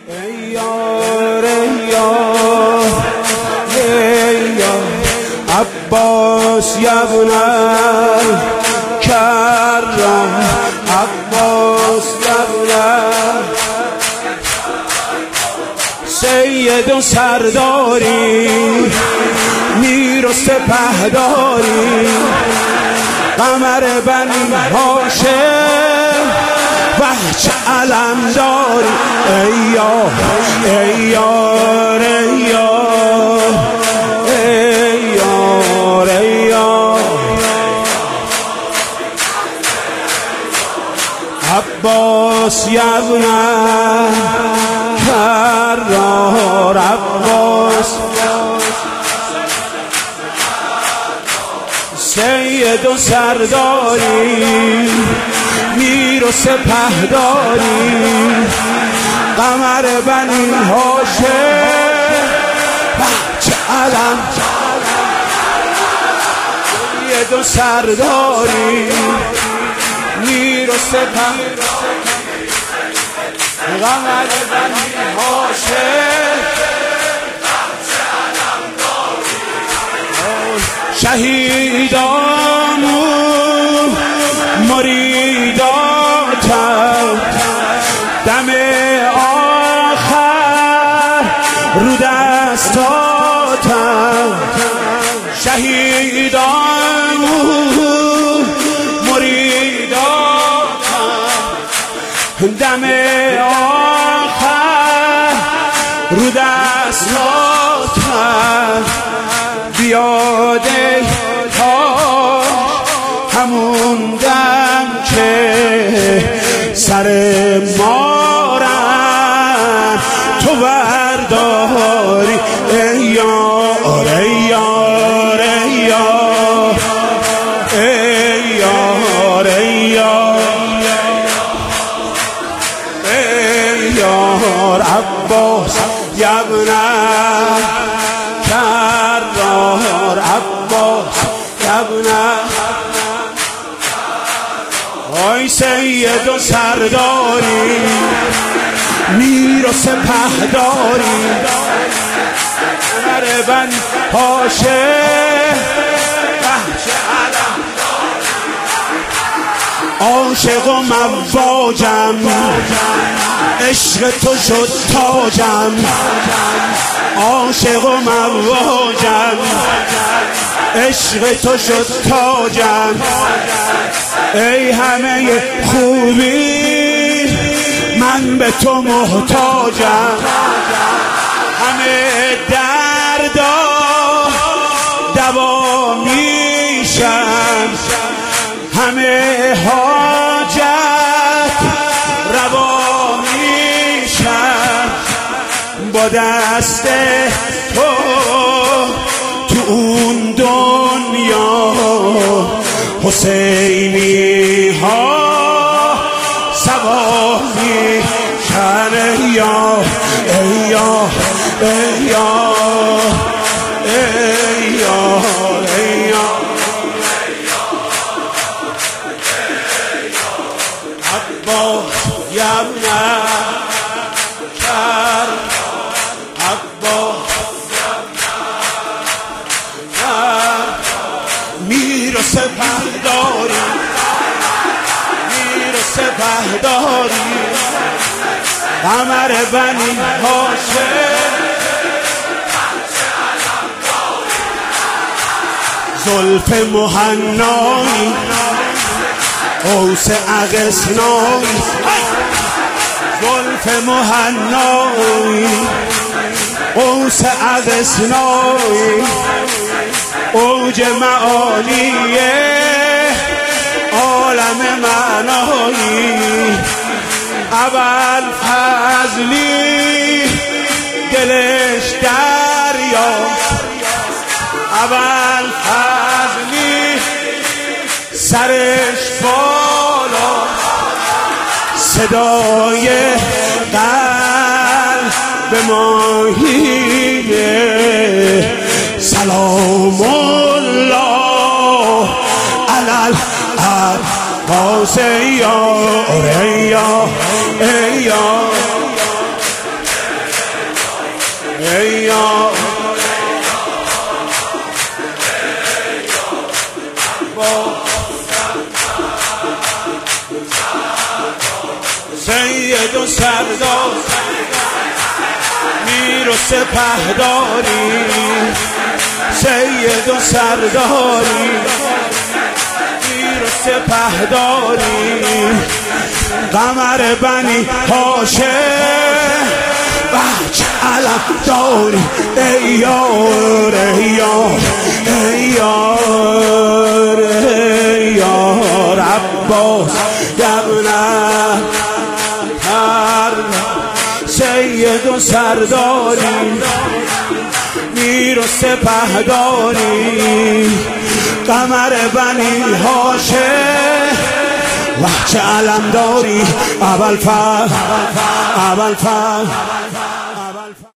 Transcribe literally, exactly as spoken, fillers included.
ای یار ای یار ای یار عباس یبن کرم عباس یبن سید و سرداری میر و سپهداری قمر بنی هاشم وحش علم داری ای یار ای یار ای یار ای یار ای یار عباس یبن کرار عباس سید و سرداری میر و سپهداری قمر بنی هاشم بچه علم سید و سرداری میر و سپهداری قمر بنی هاشم شهیدانو مریداتم دم آخر رو دستاتم شهیدانو مریداتم دم آخر رو دستاتم بیاده همون دم که سر مارم تو برداری ای یار ای یار ای یار ای یار ای یار ای یار عباس یبن کرار عباس یبن آی سید و سرداری میر و سپهداری قمر بنی هاشم وحش علم عاشق و مواجم عشق تو شد تاجم عاشق و مواجم عشق تو شد تاجم ای همه خوبی من به تو محتاجم همه دردا دوا میشم همه حاجت روا میشم با دست تو تو اون دنیا حسینی ها سوا میشن ای یار ای یار ای یار ای یار ای یار عباس یبن کر عباس میر و سپهداری میر و سپهداری قمر بنی هاشم زلف مهنایی قوس اغسنایی زلف مهنایی قوس اغسنایی اوج معالی عالم معنایی ابوالفضلی دلش دریا ابوالفضلی سرش بالا صدای قلب ماهیه سلام الله علی العباس ای یار ای یار ای یار ای یار سید و سردار میر و سپهداری سید و سرداری میر و سپهداری قمر بنی هاشم بچ علم داری ای یار ای یار ای یار ای یار عباس یبنه سید و سرداری میر و سپهداری قمر بنی هاشم وحش علمداری ابوالفضل ابوالفضل